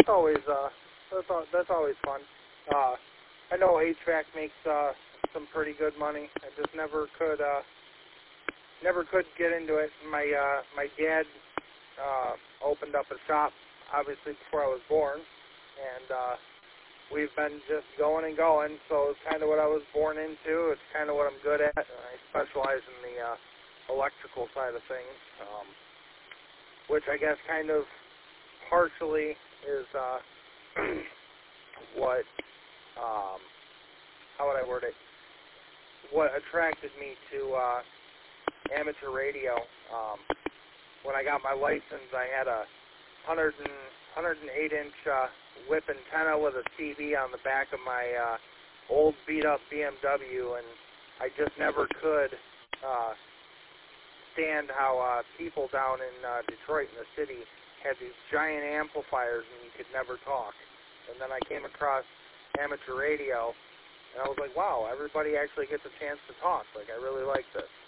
that's always fun. I know HVAC makes some pretty good money. I just never could get into it. My dad opened up a shop obviously before I was born, and we've been just going and going. So it's kind of what I was born into. It's kind of what I'm good at. I specialize in the electrical side of things, which I guess kind of partially is what, how would I word it, what attracted me to amateur radio. When I got my license, I had a 108-inch whip antenna with a TV on the back of my old beat-up BMW, and I just never could stand how people down in Detroit in the city had these giant amplifiers and you could never talk. And then I came across amateur radio, and I was like, wow, everybody actually gets a chance to talk. Like, I really like this.